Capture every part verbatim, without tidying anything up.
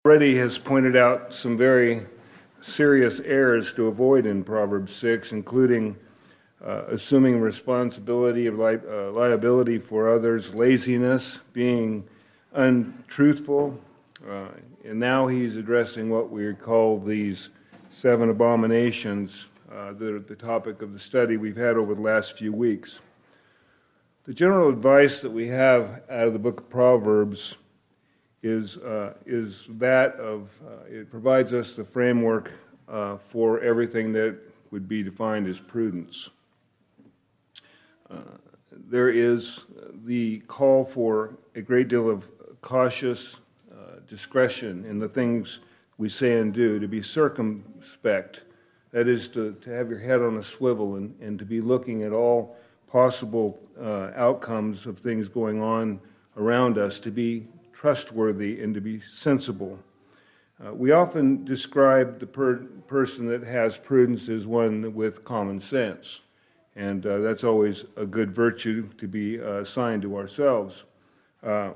Already has pointed out some very serious errors to avoid in Proverbs six, including uh, assuming responsibility of li- uh, liability for others, laziness, being untruthful, uh, and now he's addressing what we call these seven abominations uh, that are the topic of the study we've had over the last few weeks. The general advice that we have out of the book of Proverbs is uh, is that of, uh, it provides us the framework uh, for everything that would be defined as prudence. Uh, there is the call for a great deal of cautious uh, discretion in the things we say and do, to be circumspect, that is to, to have your head on a swivel and, and to be looking at all possible uh, outcomes of things going on around us, to be trustworthy and to be sensible. Uh, we often describe the per- person that has prudence as one with common sense, and uh, that's always a good virtue to be uh, assigned to ourselves. Uh,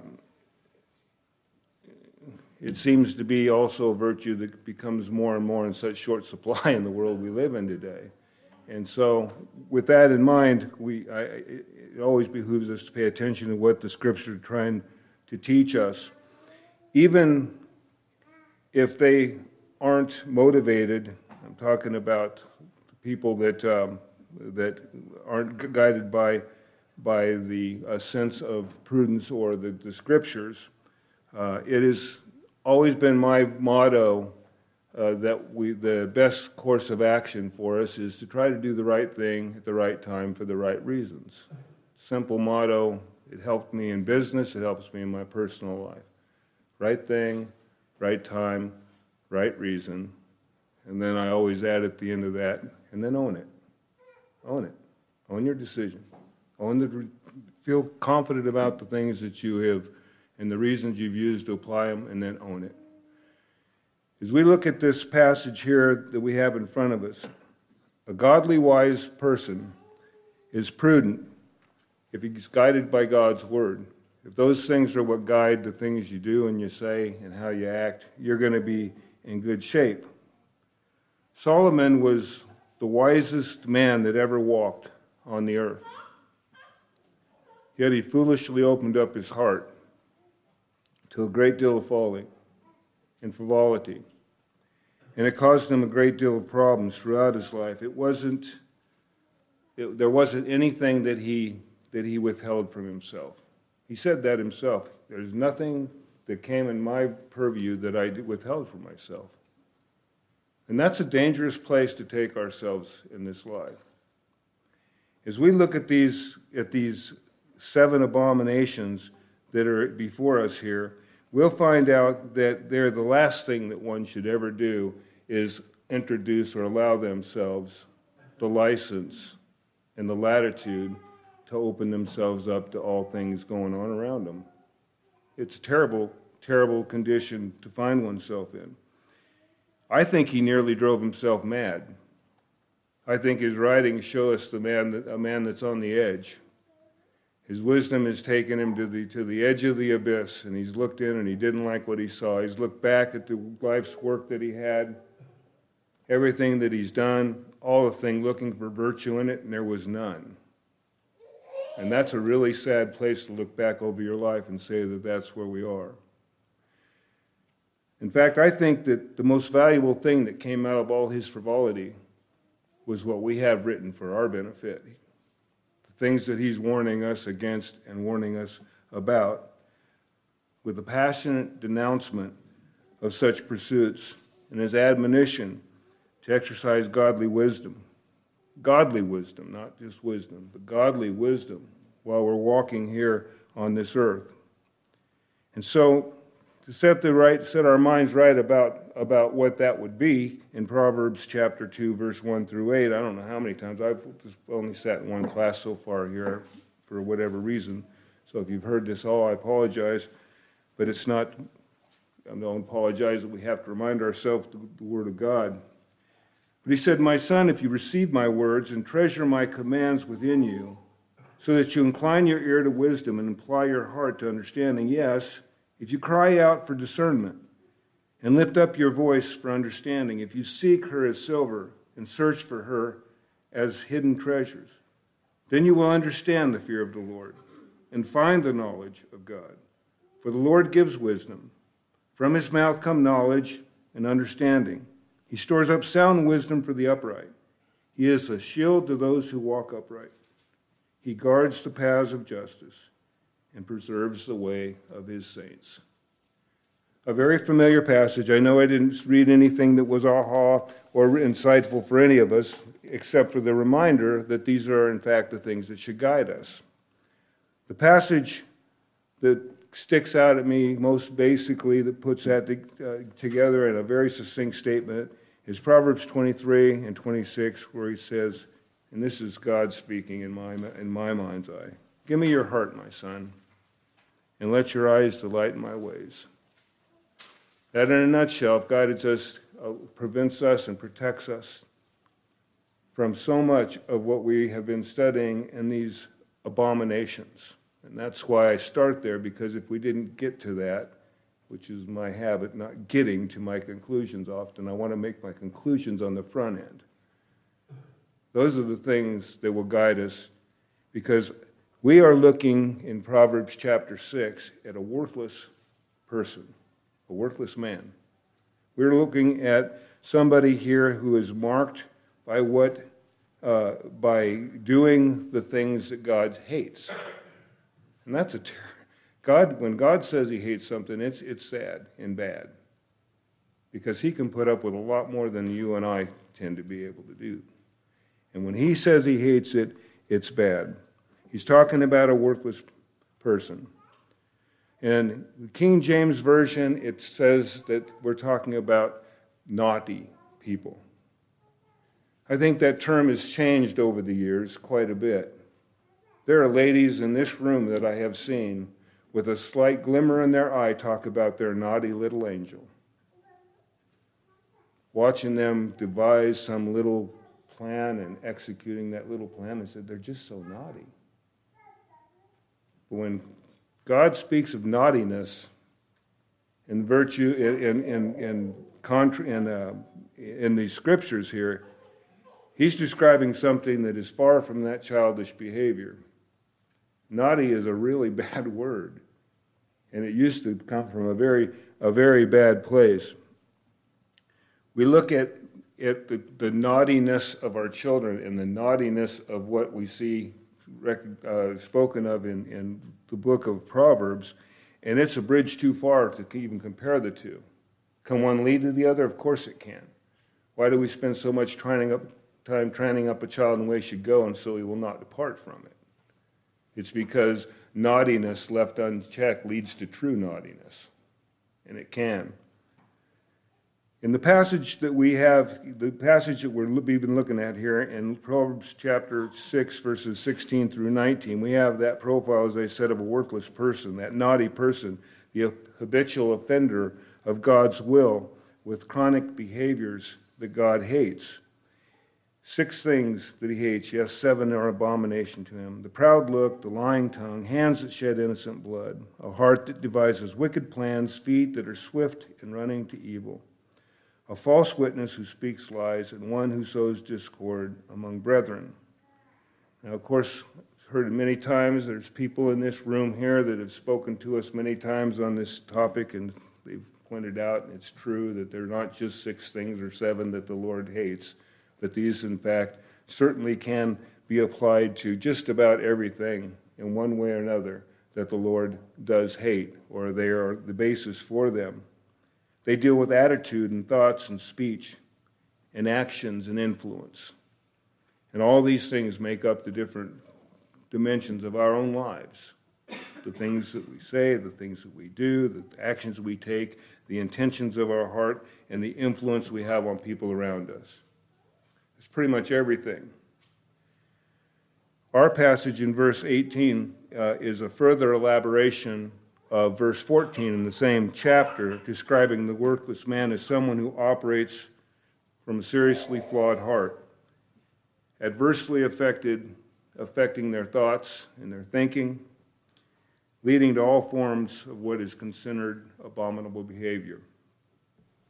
it seems to be also a virtue that becomes more and more in such short supply in the world we live in today. And so, with that in mind, we I, it always behooves us to pay attention to what the Scripture is trying to teach us, even if they aren't motivated. I'm talking about people that um, that aren't guided by by the uh, sense of prudence or the, the Scriptures. Uh, it has always been my motto uh, that we the best course of action for us is to try to do the right thing at the right time for the right reasons. Simple motto. It helped me in business. It helps me in my personal life. Right thing, right time, right reason. And then I always add at the end of that, and then own it. Own it. Own your decision. Own the, feel confident about the things that you have and the reasons you've used to apply them, and then own it. As we look at this passage here that we have in front of us, a godly, wise person is prudent if he's guided by God's word. If those things are what guide the things you do and you say and how you act, you're going to be in good shape. Solomon was the wisest man that ever walked on the earth. Yet he foolishly opened up his heart to a great deal of folly and frivolity. And it caused him a great deal of problems throughout his life. It wasn't, it, there wasn't anything that he that he withheld from himself. He said that himself. There's nothing that came in my purview that I withheld from myself. And that's a dangerous place to take ourselves in this life. As we look at these at these seven abominations that are before us here, we'll find out that they're the last thing that one should ever do is introduce or allow themselves the license and the latitude to open themselves up to all things going on around them. It's a terrible, terrible condition to find oneself in. I think he nearly drove himself mad. I think his writings show us the man that, a man that's on the edge. His wisdom has taken him to the to the edge of the abyss, and he's looked in and he didn't like what he saw. He's looked back at the life's work that he had, everything that he's done, all the thing looking for virtue in it, and there was none. And that's a really sad place to look back over your life and say that that's where we are. In fact, I think that the most valuable thing that came out of all his frivolity was what we have written for our benefit. The things that he's warning us against and warning us about, with a passionate denouncement of such pursuits and his admonition to exercise godly wisdom. Godly wisdom, not just wisdom, but godly wisdom while we're walking here on this earth. And so, to set the right, set our minds right about, about what that would be, in Proverbs chapter two, verse one through eight, I don't know how many times, I've just only sat in one class so far here for whatever reason, so if you've heard this all, I apologize, but it's not, I don't apologize that we have to remind ourselves of the Word of God. But he said, "My son, if you receive my words and treasure my commands within you, so that you incline your ear to wisdom and apply your heart to understanding, yes, if you cry out for discernment And lift up your voice for understanding. If you seek her as silver and search for her as hidden treasures, then you will understand the fear of the Lord and find the knowledge of God. For the Lord gives wisdom. From his mouth come knowledge and understanding. He stores up sound wisdom for the upright. He is a shield to those who walk upright. He guards the paths of justice and preserves the way of his saints. A very familiar passage. I know I didn't read anything that was aha or insightful for any of us, except for the reminder that these are, in fact, the things that should guide us. The passage that sticks out at me most basically, that puts that to, uh, together in a very succinct statement, is Proverbs twenty-three and twenty-six, where he says, and this is God speaking in my, in my mind's eye, "Give me your heart, my son, and let your eyes delight in my ways." That, in a nutshell, guides us, uh, prevents us and protects us from so much of what we have been studying in these abominations. And that's why I start there, because if we didn't get to that, which is my habit, not getting to my conclusions often, I want to make my conclusions on the front end. Those are the things that will guide us, because we are looking in Proverbs chapter six at a worthless person. A worthless man. We're looking at somebody here who is marked by what, uh, by doing the things that God hates, and that's a ter- God. When God says He hates something, it's it's sad and bad, because He can put up with a lot more than you and I tend to be able to do. And when He says He hates it, it's bad. He's talking about a worthless person. In the King James Version, it says that we're talking about naughty people. I think that term has changed over the years quite a bit. There are ladies in this room that I have seen with a slight glimmer in their eye talk about their naughty little angel. Watching them devise some little plan and executing that little plan, I said, they're just so naughty. But when God speaks of naughtiness and virtue in in in, contra, in, uh, in these scriptures here, He's describing something that is far from that childish behavior. Naughty is a really bad word, and it used to come from a very a very bad place. We look at at the, the naughtiness of our children and the naughtiness of what we see uh, spoken of in, in the book of Proverbs, and it's a bridge too far to even compare the two. Can one lead to the other? Of course it can. Why do we spend so much training up, time training up a child in the way he should go, and so he will not depart from it? It's because naughtiness left unchecked leads to true naughtiness, and it can. In the passage that we have, the passage that we're, we've been looking at here in Proverbs chapter six, verses sixteen through nineteen, we have that profile, as I said, of a worthless person, that naughty person, the habitual offender of God's will with chronic behaviors that God hates. Six things that He hates, yes, seven are abomination to Him. The proud look, the lying tongue, hands that shed innocent blood, a heart that devises wicked plans, feet that are swift in running to evil, a false witness who speaks lies, and one who sows discord among brethren. Now, of course, I've heard it many times. There's people in this room here that have spoken to us many times on this topic, and they've pointed out, and it's true, that they're not just six things or seven that the Lord hates, but these, in fact, certainly can be applied to just about everything in one way or another that the Lord does hate, or they are the basis for them. They deal with attitude and thoughts and speech and actions and influence. And all these things make up the different dimensions of our own lives. The things that we say, the things that we do, the actions we take, the intentions of our heart, and the influence we have on people around us. It's pretty much everything. Our passage in verse eighteen uh, is a further elaboration of verse fourteen in the same chapter, describing the worthless man as someone who operates from a seriously flawed heart, adversely affected, affecting their thoughts and their thinking, leading to all forms of what is considered abominable behavior.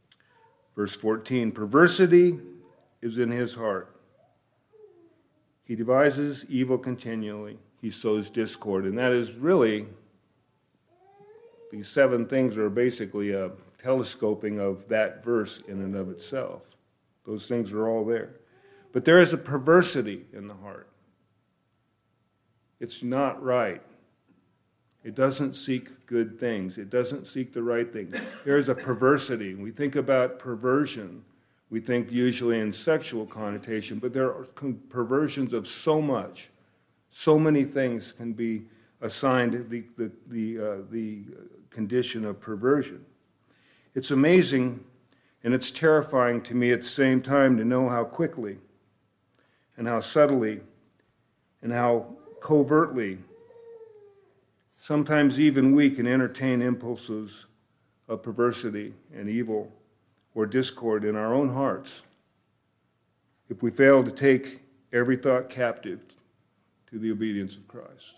Verse fourteen, perversity is in his heart. He devises evil continually. He sows discord. And that is really, these seven things are basically a telescoping of that verse in and of itself. Those things are all there. But there is a perversity in the heart. It's not right. It doesn't seek good things. It doesn't seek the right things. There is a perversity. We think about perversion. We think usually in sexual connotation, but there are perversions of so much. So many things can be assigned the, the, the, uh, the condition of perversion. It's amazing and it's terrifying to me at the same time to know how quickly and how subtly and how covertly, sometimes even we can entertain impulses of perversity and evil or discord in our own hearts if we fail to take every thought captive to the obedience of Christ.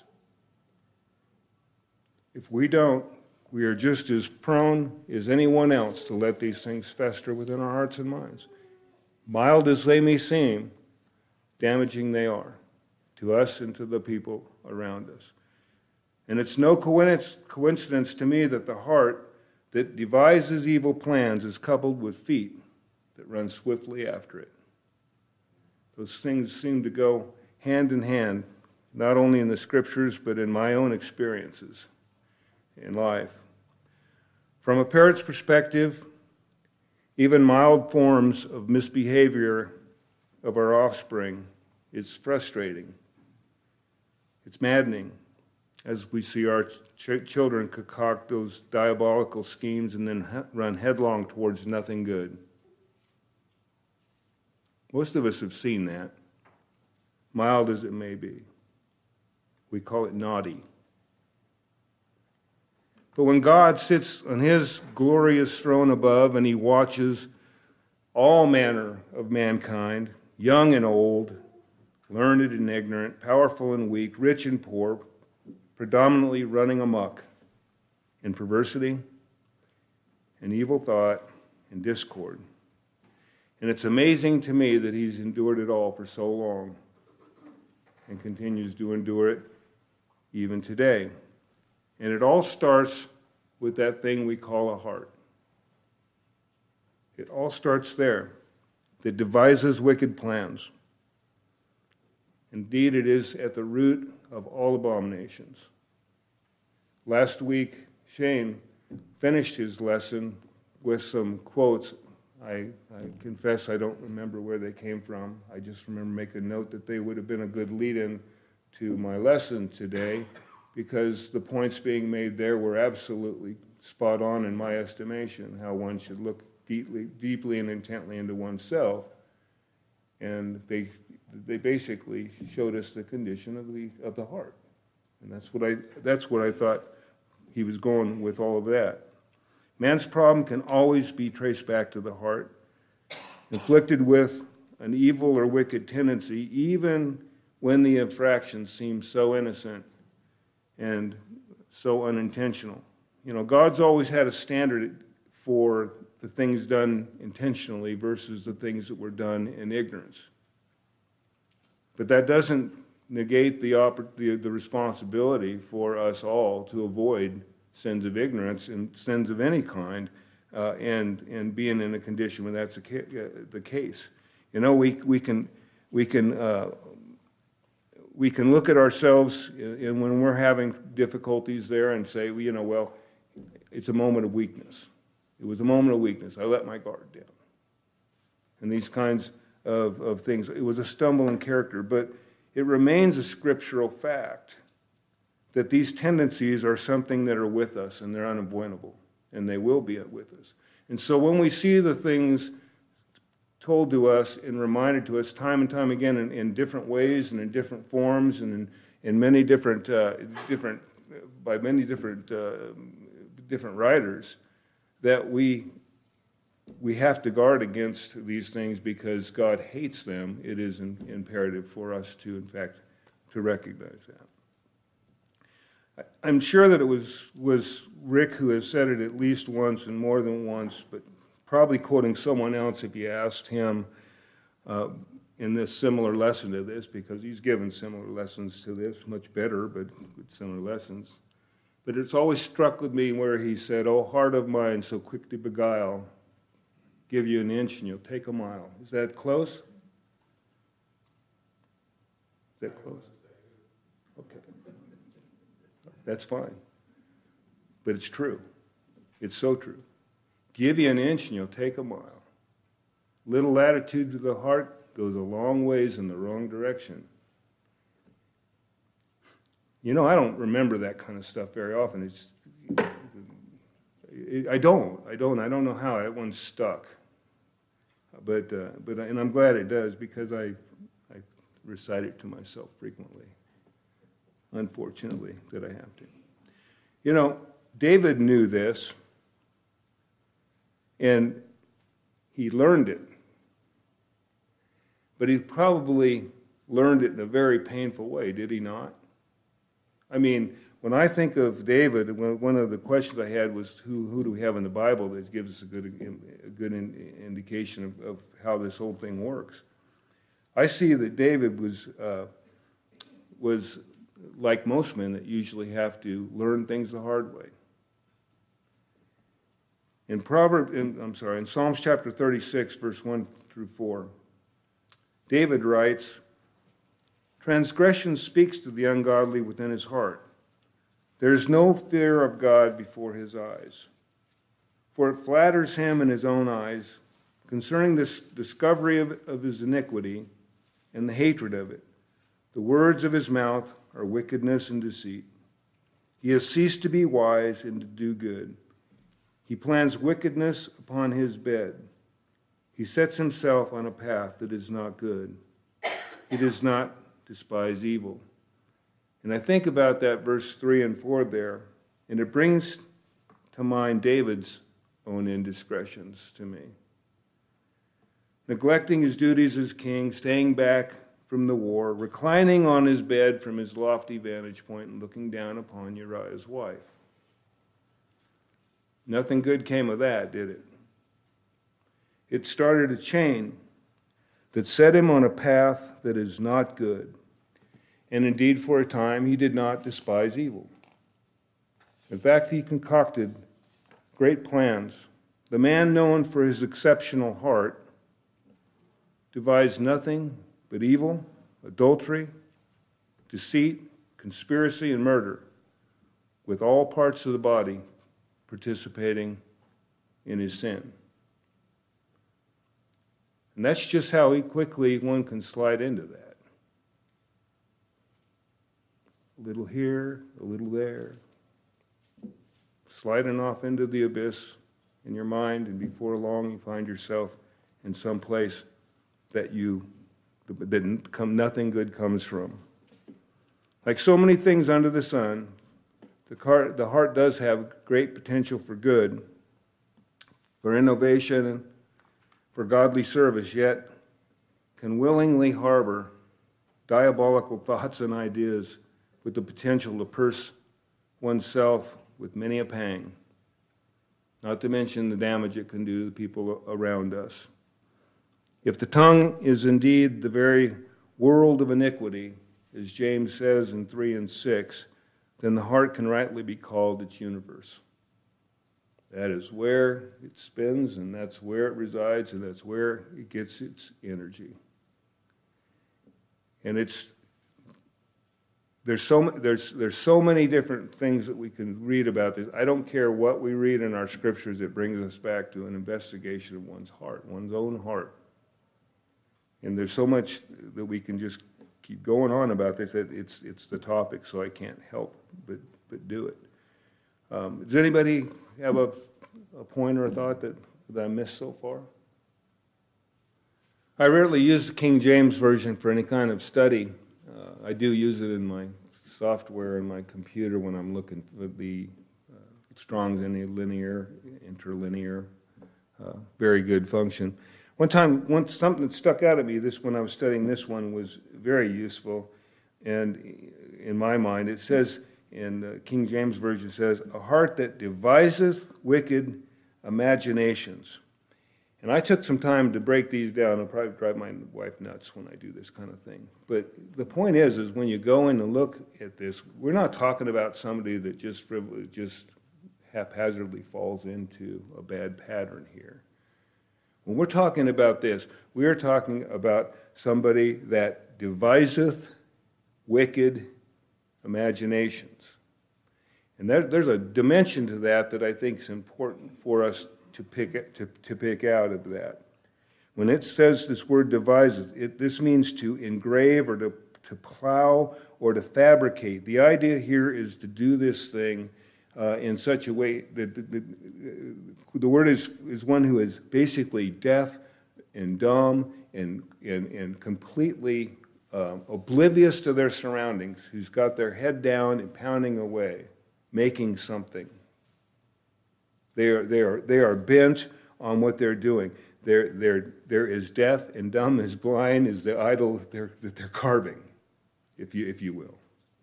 If we don't, we are just as prone as anyone else to let these things fester within our hearts and minds. Mild as they may seem, damaging they are to us and to the people around us. And it's no coincidence to me that the heart that devises evil plans is coupled with feet that run swiftly after it. Those things seem to go hand in hand, not only in the scriptures, but in my own experiences in life. From a parent's perspective, even mild forms of misbehavior of our offspring is frustrating. It's maddening as we see our ch- children concoct those diabolical schemes and then he- run headlong towards nothing good. Most of us have seen that, mild as it may be. We call it naughty. But when God sits on his glorious throne above and he watches all manner of mankind, young and old, learned and ignorant, powerful and weak, rich and poor, predominantly running amok in perversity and evil thought and discord. And it's amazing to me that he's endured it all for so long and continues to endure it even today. And it all starts with that thing we call a heart. It all starts there, that devises wicked plans. Indeed, it is at the root of all abominations. Last week, Shane finished his lesson with some quotes. I, I confess I don't remember where they came from. I just remember making a note that they would have been a good lead-in to my lesson today, because the points being made there were absolutely spot on in my estimation, how one should look deeply, deeply and intently into oneself. And they they basically showed us the condition of the of the heart. And that's what I that's what I thought he was going with all of that. Man's problem can always be traced back to the heart, inflicted with an evil or wicked tendency, even when the infraction seems so innocent and so unintentional. You know, God's always had a standard for the things done intentionally versus the things that were done in ignorance. But that doesn't negate the, oppor- the, the responsibility for us all to avoid sins of ignorance and sins of any kind, uh, and and being in a condition when that's a ca- uh, the case. You know, we we can we can uh, we can look at ourselves and when we're having difficulties there and say, well, you know, well, it's a moment of weakness. It was a moment of weakness. I let my guard down. And these kinds of, of things. It was a stumble in character, but it remains a scriptural fact that these tendencies are something that are with us and they're unavoidable, and they will be with us. And so when we see the things told to us and reminded to us time and time again in, in different ways and in different forms and in, in many different, uh, different, by many different, uh, different writers, that we we have to guard against these things because God hates them, it is in, imperative for us to, in fact, to recognize that. I'm sure that it was, was Rick who has said it at least once and more than once, but probably quoting someone else if you asked him uh, in this similar lesson to this, because he's given similar lessons to this, much better, but with similar lessons. But it's always struck with me where he said, "Oh, heart of mine, so quick to beguile, give you an inch and you'll take a mile." Is that close? Is that close? Okay. That's fine. But it's true. It's so true. Give you an inch and you'll take a mile. Little latitude to the heart goes a long ways in the wrong direction. You know, I don't remember that kind of stuff very often. It's, I don't. I don't. I don't know how that one's stuck. But, uh, but, and I'm glad it does, because I, I recite it to myself frequently. Unfortunately, that I have to. You know, David knew this, and he learned it. But he probably learned it in a very painful way, did he not? I mean, when I think of David, one of the questions I had was, who, who do we have in the Bible that gives us a good, a good indication of, of how this whole thing works? I see that David was, uh, was like most men that usually have to learn things the hard way. In Proverb, in, I'm sorry, in Psalms chapter thirty-six, verse one through four, David writes, "Transgression speaks to the ungodly within his heart. There is no fear of God before his eyes. For it flatters him in his own eyes concerning this discovery of, of his iniquity and the hatred of it. The words of his mouth are wickedness and deceit. He has ceased to be wise and to do good. He plans wickedness upon his bed. He sets himself on a path that is not good. He does not despise evil." And I think about that verse three and four there, and it brings to mind David's own indiscretions to me. Neglecting his duties as king, staying back from the war, reclining on his bed from his lofty vantage point and looking down upon Uriah's wife. Nothing good came of that, did it? It started a chain that set him on a path that is not good. And indeed, for a time, he did not despise evil. In fact, he concocted great plans. The man known for his exceptional heart devised nothing but evil, adultery, deceit, conspiracy, and murder, with all parts of the body participating in his sin. And that's just how quickly one can slide into that. A little here, a little there. Sliding off into the abyss in your mind, and before long you find yourself in some place that you that come, nothing good comes from. Like so many things under the sun, the heart, the heart does have great potential for good, for innovation, and for godly service, yet can willingly harbor diabolical thoughts and ideas with the potential to pierce oneself with many a pang, not to mention the damage it can do to the people around us. If the tongue is indeed the very world of iniquity, as James says in three and six, then the heart can rightly be called its universe. That is where it spins, and that's where it resides, and that's where it gets its energy. And it's there's so there's there's so many different things that we can read about this. I don't care what we read in our scriptures; it brings us back to an investigation of one's heart, one's own heart. And there's so much that we can just keep going on about this. That it's it's the topic, so I can't help but but do it. Um, does anybody have a, a point or a thought that, that I missed so far? I rarely use the King James Version for any kind of study. Uh, I do use it in my software and my computer when I'm looking for the uh, Strong's interlinear, interlinear, uh, very good function. One time, one, something that stuck out at me this when I was studying this one was very useful, and in my mind, it says, in the King James Version says, a heart that deviseth wicked imaginations. And I took some time to break these down. I'll probably drive my wife nuts when I do this kind of thing. But the point is, is when you go in and look at this, we're not talking about somebody that just just haphazardly falls into a bad pattern here. When we're talking about this, we are talking about somebody that deviseth wicked imaginations. And there, there's a dimension to that that I think is important for us to pick to, to pick out of that. When it says this word deviseth, it, this means to engrave or to, to plow or to fabricate. The idea here is to do this thing uh, in such a way that the, the, the word is, is one who is basically deaf and dumb and, and, and completely uh, oblivious to their surroundings, who's got their head down and pounding away, making something. They are, they are, they are bent on what they're doing. They're, they're, they're as deaf and dumb, as blind as the idol that they're, that they're carving, if you, if you will.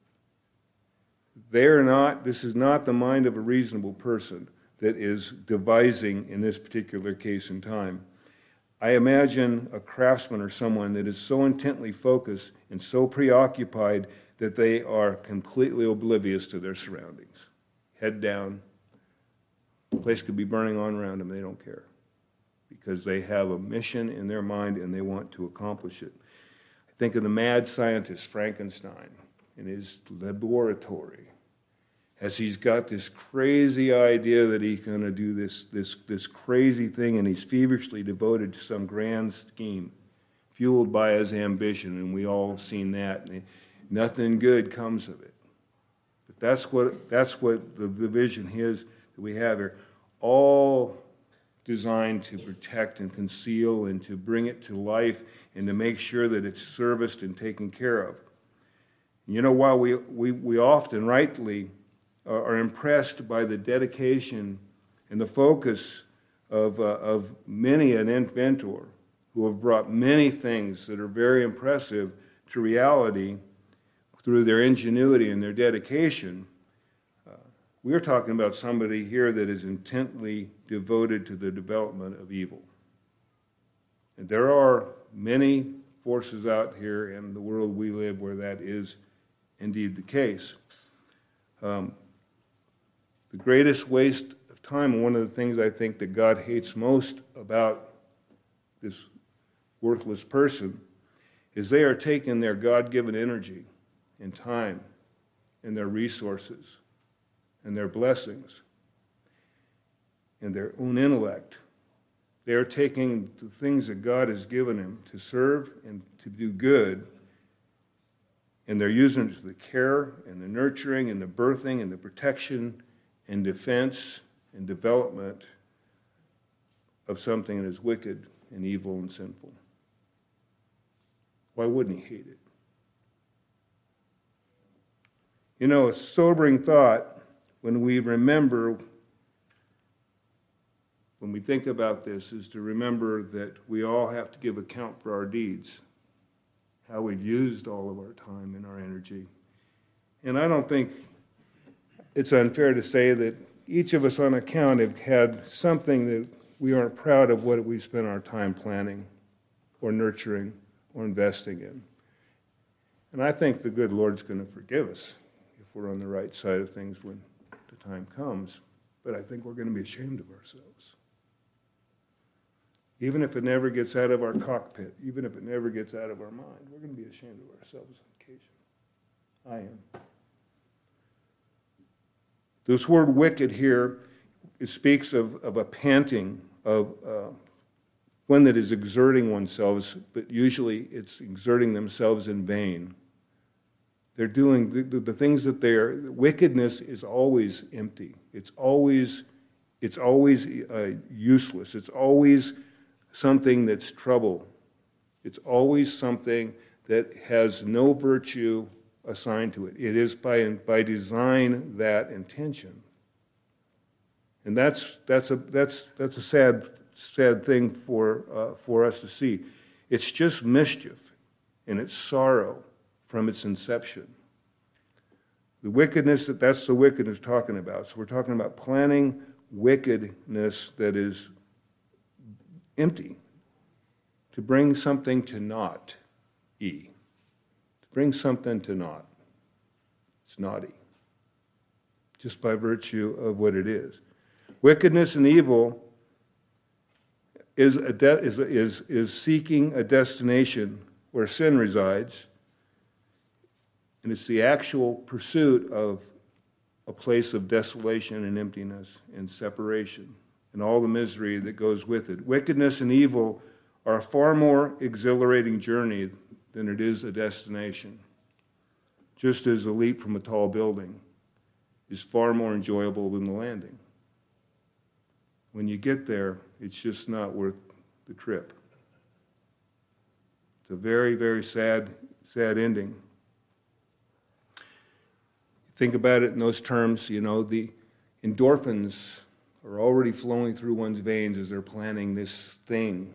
They're not, this is not the mind of a reasonable person that is devising in this particular case in time. I imagine a craftsman or someone that is so intently focused and so preoccupied that they are completely oblivious to their surroundings. Head down. The place could be burning on around them. They don't care because they have a mission in their mind and they want to accomplish it. I think of the mad scientist Frankenstein in his laboratory as he's got this crazy idea that he's going to do this, this, this crazy thing, and he's feverishly devoted to some grand scheme fueled by his ambition, and we all have seen that, and nothing good comes of it. But that's what, that's what the, the vision is that we have here, all designed to protect and conceal and to bring it to life and to make sure that it's serviced and taken care of. You know, while we, we, we often rightly are impressed by the dedication and the focus of, uh, of many an inventor who have brought many things that are very impressive to reality through their ingenuity and their dedication, uh, we're talking about somebody here that is intently devoted to the development of evil. And there are many forces out here in the world we live where that is indeed the case. Um, the greatest waste of time, and one of the things I think that God hates most about this worthless person, is they are taking their God-given energy and time and their resources and their blessings and their own intellect. They are taking the things that God has given them to serve and to do good, and they're using it to the care and the nurturing and the birthing and the protection and defense and development of something that is wicked and evil and sinful. Why wouldn't he hate it? You know, a sobering thought when we remember, when we think about this, is to remember that we all have to give account for our deeds, how we've used all of our time and our energy. And I don't think it's unfair to say that each of us on account have had something that we aren't proud of what we've spent our time planning or nurturing or investing in. And I think the good Lord's going to forgive us if we're on the right side of things when the time comes. But I think we're going to be ashamed of ourselves. Even if it never gets out of our cockpit, even if it never gets out of our mind, we're going to be ashamed of ourselves on occasion. I am. This word wicked here, it speaks of, of a panting, of uh, one that is exerting oneself, but usually it's exerting themselves in vain. They're doing the, the things that they're, wickedness is always empty. It's always, it's always uh, useless. It's always something that's trouble. It's always something that has no virtue assigned to it. It is by by design that intention, and that's that's a that's that's a sad sad thing for uh, for us to see. It's just mischief, and it's sorrow from its inception. The wickedness that that's the wickedness talking about. So we're talking about planning wickedness that is empty. To bring something to naught, E. To bring something to naught. It's naughty. Just by virtue of what it is. Wickedness and evil is, a de- is, is, is seeking a destination where sin resides, and it's the actual pursuit of a place of desolation and emptiness and separation and all the misery that goes with it. Wickedness and evil are a far more exhilarating journey than it is a destination. Just as a leap from a tall building is far more enjoyable than the landing. When you get there, it's just not worth the trip. It's a very, very sad, sad ending. Think about it in those terms, you know, the endorphins are already flowing through one's veins as they're planning this thing.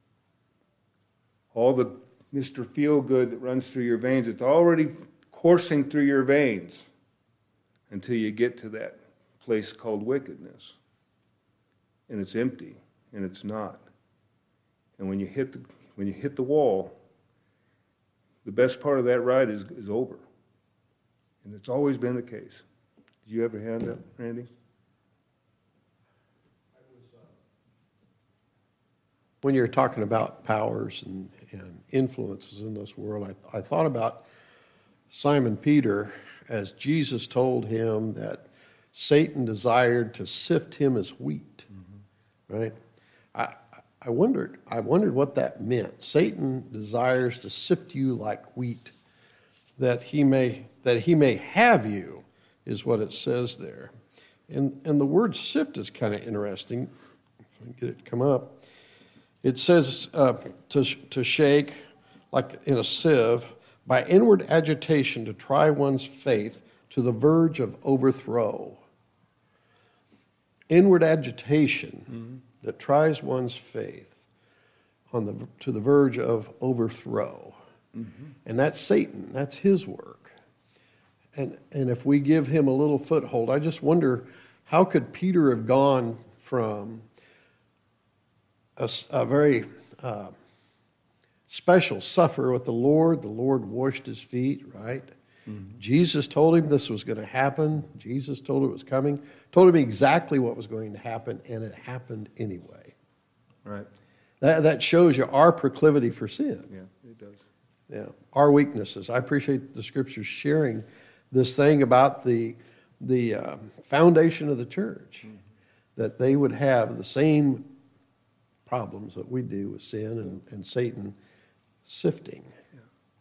All the Mister Feel-Good that runs through your veins, it's already coursing through your veins until you get to that place called wickedness. And it's empty, and it's not. And when you hit the, when you hit the wall, the best part of that ride is, is over. And it's always been the case. Did you have a hand up, Randy? When you're talking about powers and, and influences in this world, I, I thought about Simon Peter as Jesus told him that Satan desired to sift him as wheat, mm-hmm. right? I, I wondered, I wondered what that meant. Satan desires to sift you like wheat, that he may that he may have you, is what it says there. And and the word sift is kind of interesting. If I can get it to come up. It says uh, to, to shake, like in a sieve, by inward agitation to try one's faith to the verge of overthrow. Inward agitation mm-hmm. that tries one's faith on the to the verge of overthrow. Mm-hmm. And that's Satan. That's his work. And and if we give him a little foothold, I just wonder, how could Peter have gone from a, a very uh, special sufferer with the Lord? The Lord washed his feet, right? Mm-hmm. Jesus told him this was going to happen. Jesus told him it was coming. Told him exactly what was going to happen, and it happened anyway. Right. That that shows you our proclivity for sin. Yeah, it does. Yeah, our weaknesses. I appreciate the scriptures sharing this thing about the the uh, foundation of the church, mm-hmm. that they would have the same problems that we do with sin and, and Satan sifting. Yeah.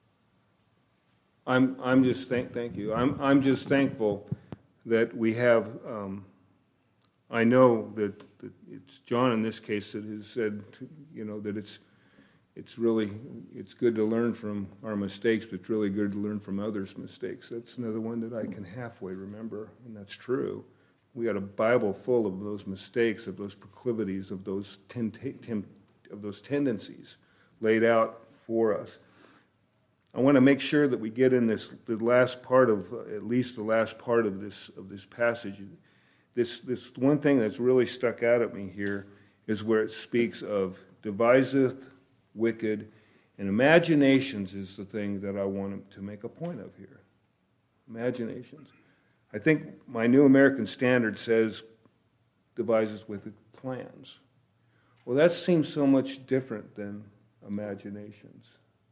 I'm I'm just thank thank you. I'm I'm just thankful that we have. Um, I know that, that it's John in this case that has said, to, you know, that it's. It's really, it's good to learn from our mistakes, but it's really good to learn from others' mistakes. That's another one that I can halfway remember, and that's true. We got a Bible full of those mistakes, of those proclivities, of those ten, ten, of those tendencies laid out for us. I want to make sure that we get in this the last part of, uh, at least the last part of this of this passage. This this one thing that's really stuck out at me here is where it speaks of deviseth wicked, and imaginations is the thing that I want to make a point of here. Imaginations. I think my New American Standard says devises wicked plans. Well, that seems so much different than imaginations.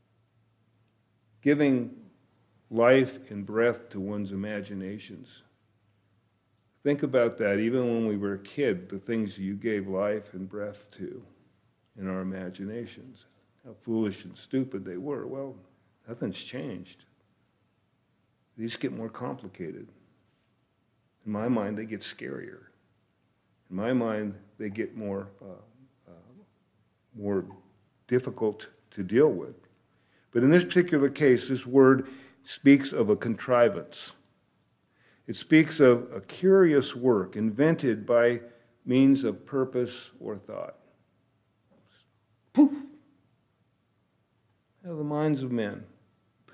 Giving life and breath to one's imaginations. Think about that. Even when we were a kid, the things you gave life and breath to in our imaginations, how foolish and stupid they were. Well, nothing's changed. They just get more complicated. In my mind, they get scarier. In my mind, they get more uh, uh, more difficult to deal with. But in this particular case, this word speaks of a contrivance. It speaks of a curious work invented by means of purpose or thought. Poof! Out of the minds of men. Poof.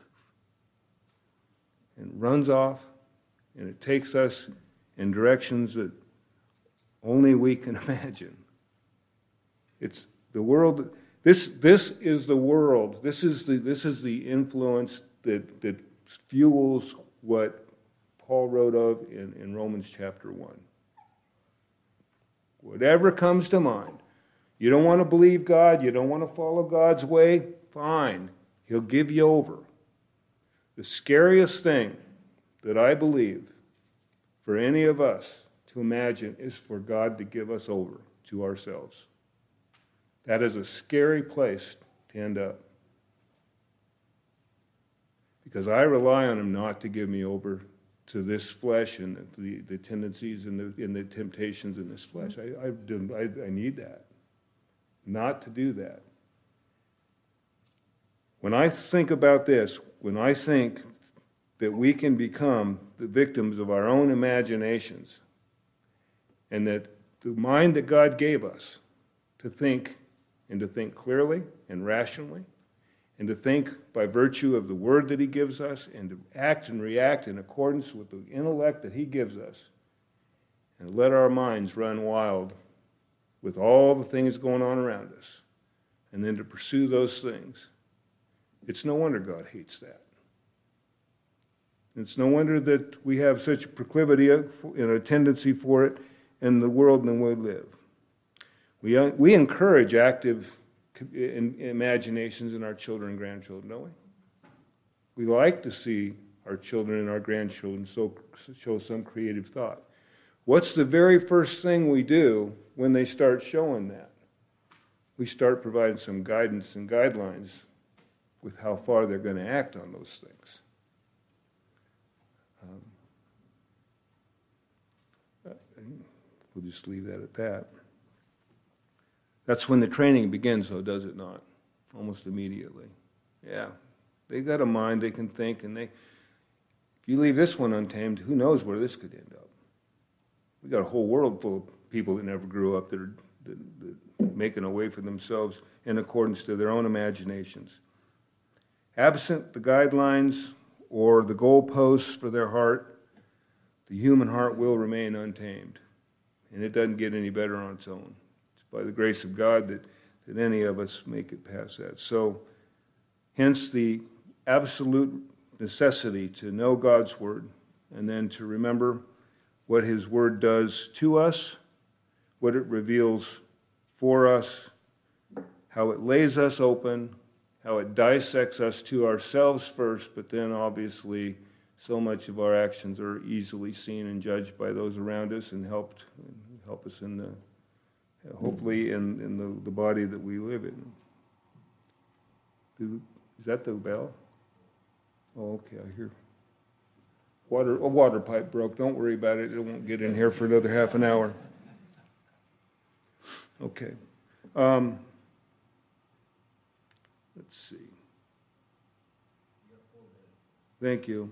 And runs off, and it takes us in directions that only we can imagine. It's The world, this this is the world. This is the this is the influence that that fuels what Paul wrote of in, in Romans chapter one. Whatever comes to mind. You don't want to believe God, you don't want to follow God's way, fine. He'll give you over. The scariest thing that I believe for any of us to imagine is for God to give us over to ourselves. That is a scary place to end up. Because I rely on him not to give me over to this flesh and the, the, the tendencies and the, and the temptations in this flesh. I, I, do, I, I need that. Not to do that. When I think about this, when I think that we can become the victims of our own imaginations, and that the mind that God gave us to think, and to think clearly and rationally, and to think by virtue of the word that he gives us, and to act and react in accordance with the intellect that he gives us, and let our minds run wild with all the things going on around us, and then to pursue those things. It's no wonder God hates that. It's no wonder that we have such a proclivity and a tendency for it in the world in which we live. We, we encourage active imaginations in our children and grandchildren, don't we? We like to see our children and our grandchildren so, show some creative thought. What's the very first thing we do when they start showing that? We start providing some guidance and guidelines with how far they're going to act on those things. Um, we'll just leave that at that. That's when the training begins, though, does it not? Almost immediately. Yeah, they got a mind, they can think, and they. If you leave this one untamed, who knows where this could end up? We got a whole world full of people that never grew up that are that, that making a way for themselves in accordance to their own imaginations. Absent the guidelines or the goalposts for their heart, the human heart will remain untamed, and it doesn't get any better on its own. It's by the grace of God that, that any of us make it past that. So, hence the absolute necessity to know God's Word, and then to remember what His Word does to us, what it reveals for us, how it lays us open, how it dissects us to ourselves first, but then obviously so much of our actions are easily seen and judged by those around us and helped help us in the hopefully in, in the, the body that we live in. Do, is that the bell? Oh, okay, I hear. Water, a water pipe broke. Don't worry about it. It won't get in here for another half an hour. Okay. Um, let's see. Thank you.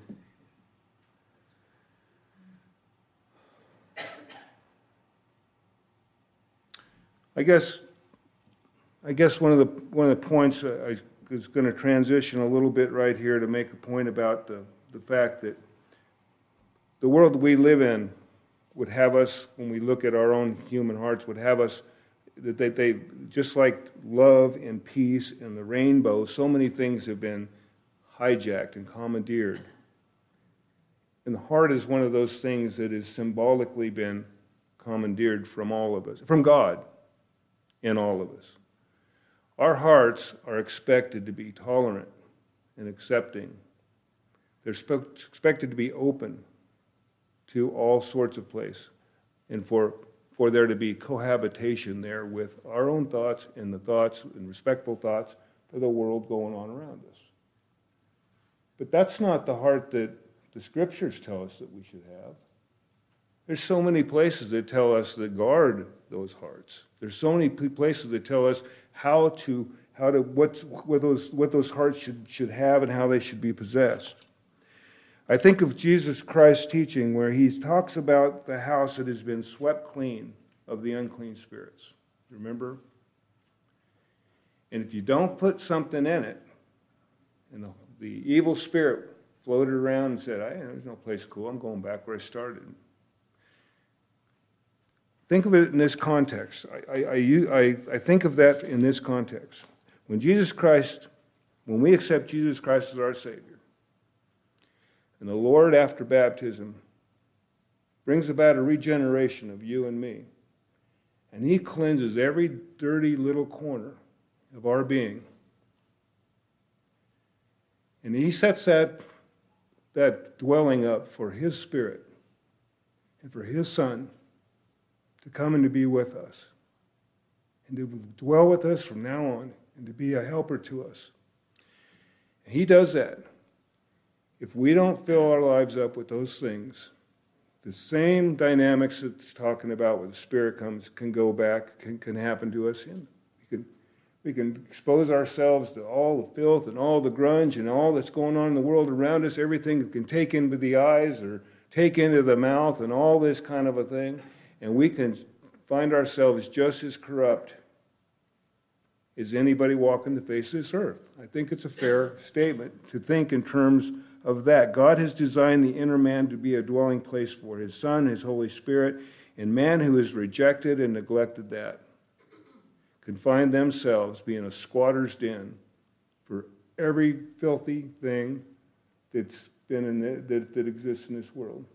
I guess, I guess one of the one of the points I was going to transition a little bit right here to make a point about the, the fact that the world that we live in would have us, when we look at our own human hearts, would have us, that they, they just like love and peace and the rainbow, so many things have been hijacked and commandeered. And the heart is one of those things that has symbolically been commandeered from all of us, from God in all of us. Our hearts are expected to be tolerant and accepting. They're expected to be open to all sorts of place, and for for there to be cohabitation there with our own thoughts and the thoughts and respectful thoughts for the world going on around us. But that's not the heart that the Scriptures tell us that we should have. There's so many places that tell us to guard those hearts. There's so many places that tell us how to how to what what those what those hearts should should have and how they should be possessed. I think of Jesus Christ's teaching where he talks about the house that has been swept clean of the unclean spirits. Remember? And if you don't put something in it, and the, the evil spirit floated around and said, "Hey, there's no place cool. I'm going back where I started." Think of it in this context. I, I, I, I think of that in this context. When Jesus Christ, when we accept Jesus Christ as our Savior, and the Lord, after baptism, brings about a regeneration of you and me, and he cleanses every dirty little corner of our being, and he sets that, that dwelling up for his Spirit and for his Son to come and to be with us, and to dwell with us from now on, and to be a helper to us. And he does that. If we don't fill our lives up with those things, the same dynamics it's talking about where the Spirit comes can go back, can, can happen to us. And we can, we can expose ourselves to all the filth and all the grunge and all that's going on in the world around us, everything we can take into the eyes or take into the mouth and all this kind of a thing. And we can find ourselves just as corrupt as anybody walking the face of this earth. I think it's a fair statement to think in terms of that. God has designed the inner man to be a dwelling place for his Son, his Holy Spirit, and man who has rejected and neglected that can find themselves being a squatter's den for every filthy thing that's been in the, that, that exists in this world.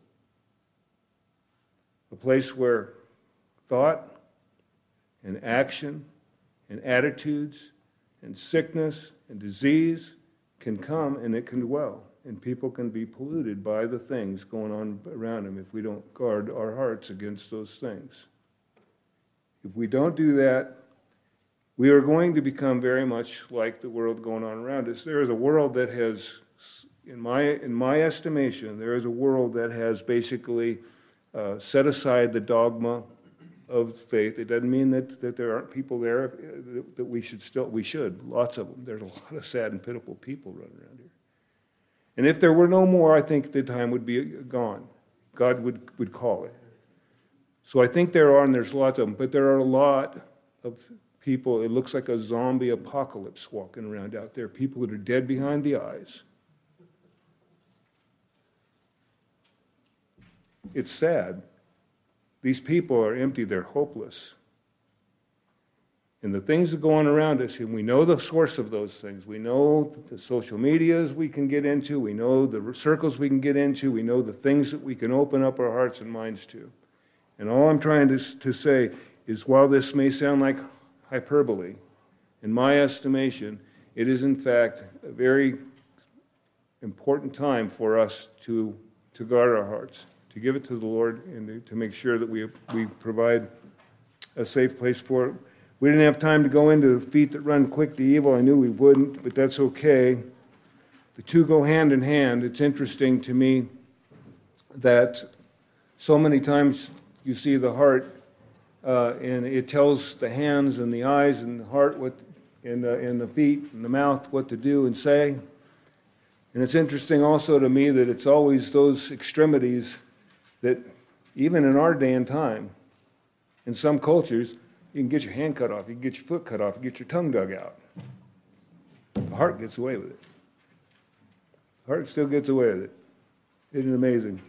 A place where thought and action and attitudes and sickness and disease can come and it can dwell. And people can be polluted by the things going on around them if we don't guard our hearts against those things. If we don't do that, we are going to become very much like the world going on around us. There is a world that has, in my, in my estimation, there is a world that has basically uh, set aside the dogma of faith. It doesn't mean that, that there aren't people there that, that we should still, we should, lots of them. There's a lot of sad and pitiful people running around here. And if there were no more, I think the time would be gone. God would, would call it. So I think there are, and there's lots of them, but there are a lot of people, it looks like a zombie apocalypse walking around out there, people that are dead behind the eyes. It's sad. These people are empty, they're hopeless. And the things that go on around us, and we know the source of those things. We know the social medias we can get into. We know the circles we can get into. We know the things that we can open up our hearts and minds to. And all I'm trying to, to say is while this may sound like hyperbole, in my estimation, it is in fact a very important time for us to, to guard our hearts, to give it to the Lord, and to, to make sure that we, we provide a safe place for it. We didn't have time to go into the feet that run quick to evil. I knew we wouldn't, but that's okay. The two go hand in hand. It's interesting to me that so many times you see the heart, uh, and it tells the hands and the eyes and the heart what, and the, and the feet and the mouth what to do and say. And it's interesting also to me that it's always those extremities that, even in our day and time, in some cultures, you can get your hand cut off, you can get your foot cut off, you can get your tongue dug out. The heart gets away with it. The heart still gets away with it. Isn't it amazing?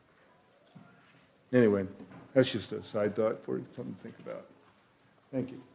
Anyway, that's just a side thought for you, something to think about. Thank you.